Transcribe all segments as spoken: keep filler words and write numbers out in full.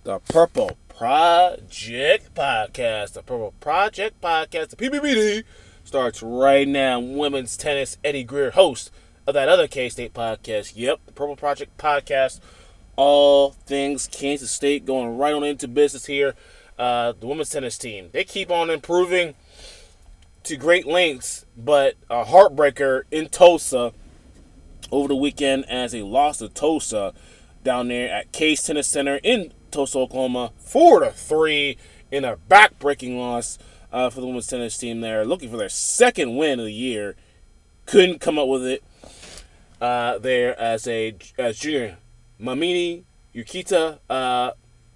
the Purple Project Podcast. The Purple Project Podcast, the P P P D, starts right now. Women's tennis, Eddie Greer, host of that other K-State podcast. Yep, the Purple Project Podcast. All things Kansas State, going right on into business here. Uh, the women's tennis team, they keep on improving to great lengths, but a heartbreaker in Tulsa over the weekend as they lost to Tulsa down there at Case Tennis Center in Tulsa, Oklahoma, four to three in a back-breaking loss uh, for the women's tennis team there, looking for their second win of the year. Couldn't come up with it uh, there as a as junior. Mamini Yukita, uh,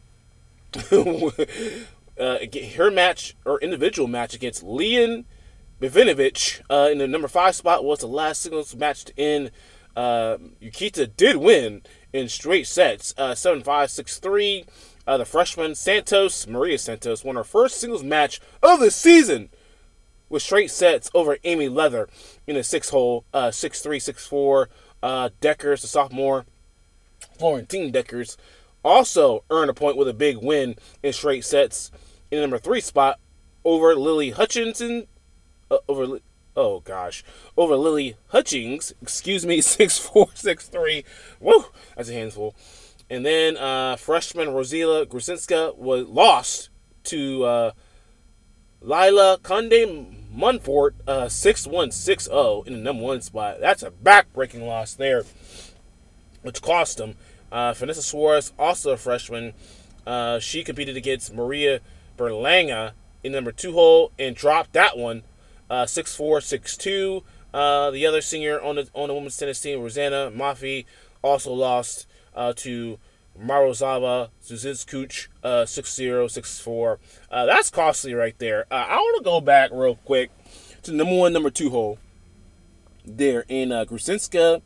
uh, her match, or individual match against Leon Bivinovic uh, in the number five spot was the last singles match in. Uh, Yukita did win in straight sets, uh, seven five, six three. Uh, the freshman Santos, Maria Santos, won her first singles match of the season with straight sets over Amy Leather in a six-hole, uh, six three, six four. Uh, Deckers, the sophomore, Florentine Deckers, also earned a point with a big win in straight sets in the number three spot over Lily Hutchinson, uh, over Oh, gosh. Over Lily Hutchings. Excuse me, six four, six three. Woo! That's a handful. And then uh, freshman Rosila Grusinska was lost to uh, Lila Conde Munfort, uh, six one, six oh in the number one spot. That's a back-breaking loss there, which cost them. Uh, Vanessa Suarez, also a freshman. Uh, she competed against Maria Berlanga in the number two hole and dropped that one. Uh, six four, six two. Uh, the other senior on the on the women's tennis team, Rosanna Maffei, also lost uh, to Marozawa Zuzizkuch, uh, six zero, six four. Uh, that's costly right there. Uh, I want to go back real quick to the number one, number two hole there in uh, Grusinska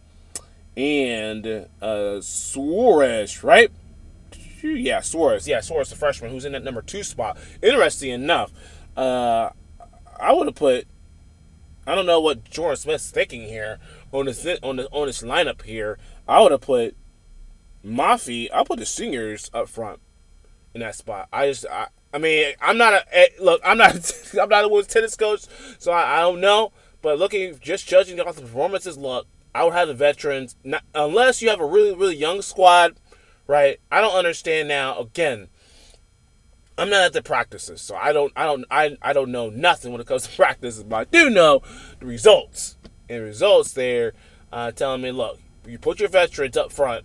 and uh, Suarez, right? Yeah, Suarez. Yeah, Suarez, the freshman, who's in that number two spot. Interesting enough, uh, I would have put, I don't know what Jordan Smith's thinking here on this on this, on this lineup here. I would have put Maffei, I'll put the seniors up front in that spot. I just, I, I mean, I'm not a, look, I'm not, I'm not a women's tennis coach, so I, I don't know. But looking, just judging off the performances, look, I would have the veterans, not, unless you have a really, really young squad, right? I don't understand now, again, I'm not at the practices, so I don't, I don't, I, I don't know nothing when it comes to practices, but I do know the results. And results there, uh, telling me, look, you put your veterans up front,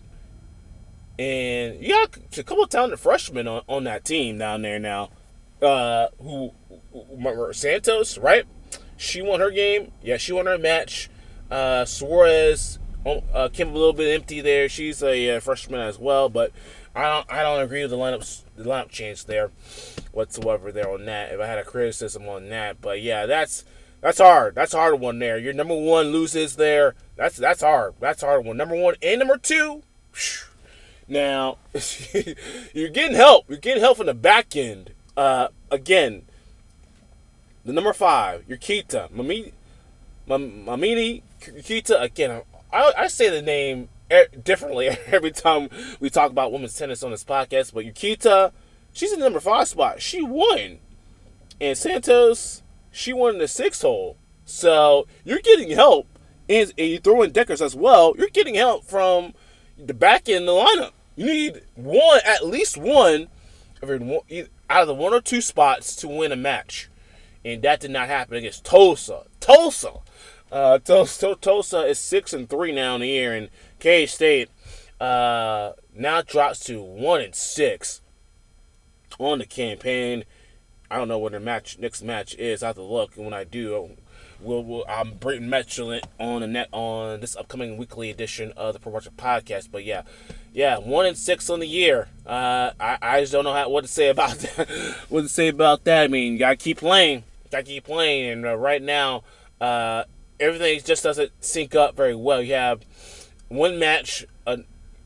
and you got a couple of talented freshmen on, on that team down there now. Uh, who, remember Santos, right? She won her game. Yeah, she won her match. Uh, Suarez uh, came a little bit empty there. She's a uh, freshman as well, but I don't, I don't agree with the lineup, the lineup change there whatsoever there on that. If I had a criticism on that, but yeah, that's that's hard. That's a hard one there. Your number one loses there. That's that's hard. That's a hard one. Number one and number two. Whew. Now you're getting help. You're getting help from the back end. Uh, again, the number five, your Kita, Mamini, Mamini Kita. Again, I I say the name differently every time we talk about women's tennis on this podcast, but Yukita, she's in the number five spot. She won. And Santos, she won in the sixth hole. So you're getting help. And, and you throw in Deckers as well. You're getting help from the back end of the lineup. You need one, at least one, out of the one or two spots to win a match. And that did not happen against Tulsa. Tulsa. Uh, Tulsa, Tulsa is six and three now in the year, and K-State uh, now drops to one and six on the campaign. I don't know what their match next match is. I have to look, and when I do, we'll, we'll I'm Brayton Metchellant on the net on this upcoming weekly edition of the Pro Project Podcast. But yeah, yeah, one and six on the year. Uh, I I just don't know how, what to say about that. what to say about that? I mean, you gotta keep playing. Gotta keep playing, and uh, right now, uh. everything just doesn't sync up very well. You have one match, a,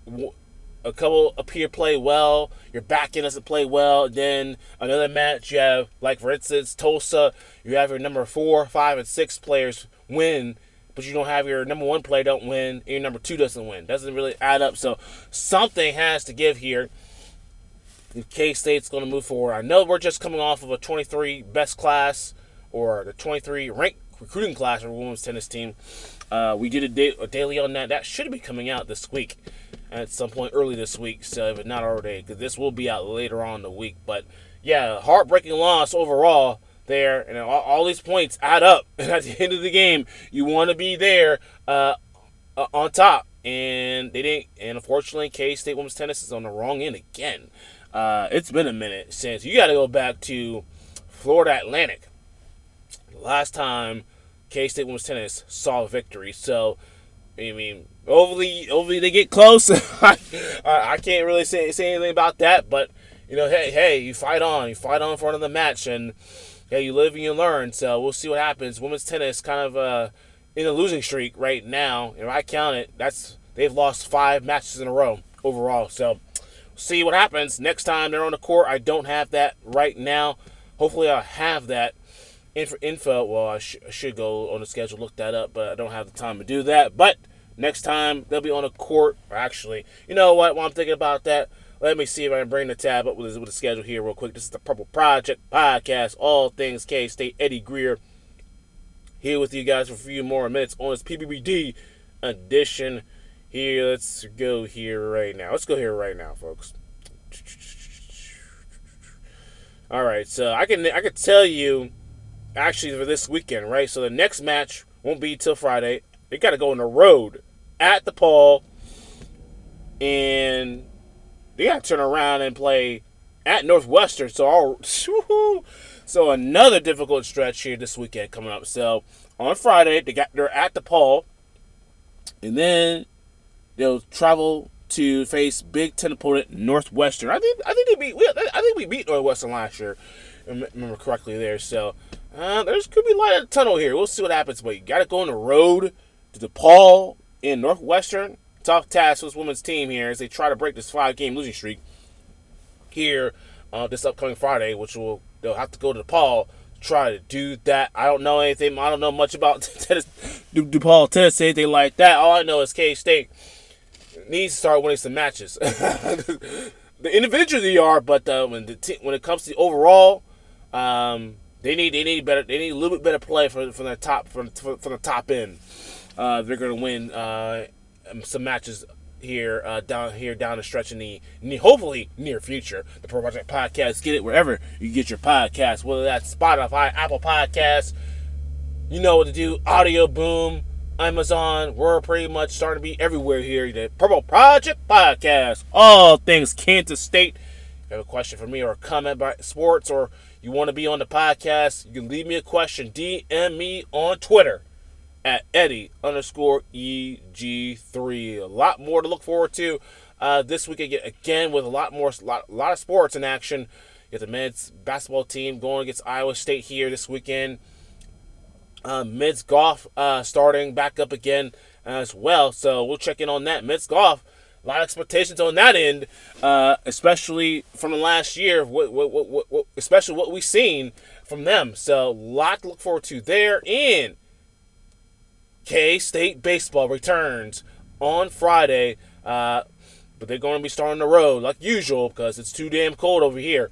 a couple appear play well, your back end doesn't play well. Then another match, you have, like for instance, Tulsa, you have your number four, five, and six players win, but you don't have your number one player don't win, and your number two doesn't win. Doesn't really add up. So something has to give here. K-State's going to move forward. I know we're just coming off of a twenty-three best class, or the twenty-three ranked recruiting class for women's tennis team. Uh, we did a, day, a daily on that. That should be coming out this week, at some point early this week, so if not already, because this will be out later on in the week. But yeah, heartbreaking loss overall there, and all, all these points add up. And at the end of the game, you want to be there uh, uh, on top, and they didn't. And unfortunately, K-State women's tennis is on the wrong end again. Uh, it's been a minute since you got to go back to Florida Atlantic. Last time K-State women's tennis saw a victory. So, I mean, hopefully, hopefully they get close. I, I can't really say, say anything about that. But, you know, hey, hey, you fight on. You fight on for another match. And, hey, you live and you learn. So, we'll see what happens. Women's tennis kind of uh, in a losing streak right now. If I count it, that's they've lost five matches in a row overall. So, see what happens next time they're on the court. I don't have that right now. Hopefully I'll have that info. Well, I, sh- I should go on the schedule, look that up, but I don't have the time to do that. But next time they'll be on the court. Actually, you know what? While I'm thinking about that, let me see if I can bring the tab up with, with the schedule here real quick. This is the Purple Project Podcast, all things K-State. Eddie Greer here with you guys for a few more minutes on this P B B D edition. Here, let's go here right now. Let's go here right now, folks. All right, so I can I can tell you actually for this weekend, right? So the next match won't be till Friday. They got to go on the road at DePaul, and they got to turn around and play at Northwestern. So all, so another difficult stretch here this weekend coming up. So on Friday they got they're at DePaul, and then they'll travel to face Big Ten opponent Northwestern. I think I think they beat. I think we beat Northwestern last year, if I remember correctly there. So uh, there's could be light at the tunnel here. We'll see what happens. But you got to go on the road to DePaul in Northwestern. Tough task for this women's team here as they try to break this five-game losing streak here uh, this upcoming Friday, which will they'll have to go to DePaul to try to do that. I don't know anything. I don't know much about tennis, DePaul tennis, anything like that. All I know is K-State needs to start winning some matches. The individuals they are, but uh, when the te- when it comes to the overall, um, they need they need better. They need a little bit better play from from the top from from the top end. Uh, they're going to win uh, some matches here uh, down here down the stretch in the, in the hopefully near future. The Pro Project Podcast, get it wherever you get your podcast, whether that's Spotify, Apple Podcasts. You know what to do. Audio Boom, Amazon, we're pretty much starting to be everywhere here. The Purple Project Podcast, all things Kansas State. If you have a question for me or a comment about sports, or you want to be on the podcast, you can leave me a question. D M me on Twitter at Eddie underscore E G three. A lot more to look forward to uh, this week again with a lot more, lot, lot of sports in action. You have the men's basketball team going against Iowa State here this weekend. Uh, men's golf uh, starting back up again as well. So we'll check in on that. Men's golf, a lot of expectations on that end, uh, especially from the last year, what, what, what, what, especially what we've seen from them. So a lot to look forward to there. And K-State baseball returns on Friday, uh, but they're going to be starting the road like usual because it's too damn cold over here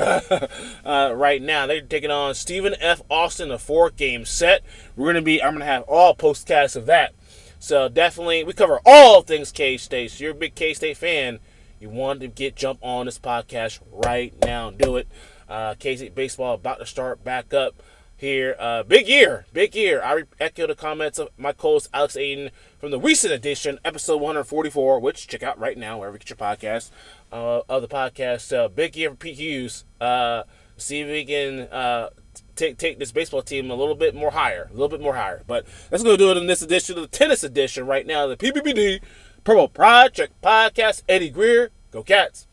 uh, right now. They're taking on Stephen F. Austin, a four-game set. We're going to be, I'm going to have all postcasts of that. So definitely, we cover all things K-State. So you're a big K-State fan, you want to get jump on this podcast right now. Do it. Uh, K-State baseball about to start back up here. Uh, big year, big year. I echo the comments of my co-host Alex Aiden from the recent edition, episode one forty-four, which check out right now wherever you get your podcast uh, of the podcast. Uh, big year for Pete Hughes. Uh, see if we can uh, take take this baseball team a little bit more higher, a little bit more higher. But let's go do it in this edition of the tennis edition right now, the P B B D Purple Project Podcast. Eddie Greer, go Cats.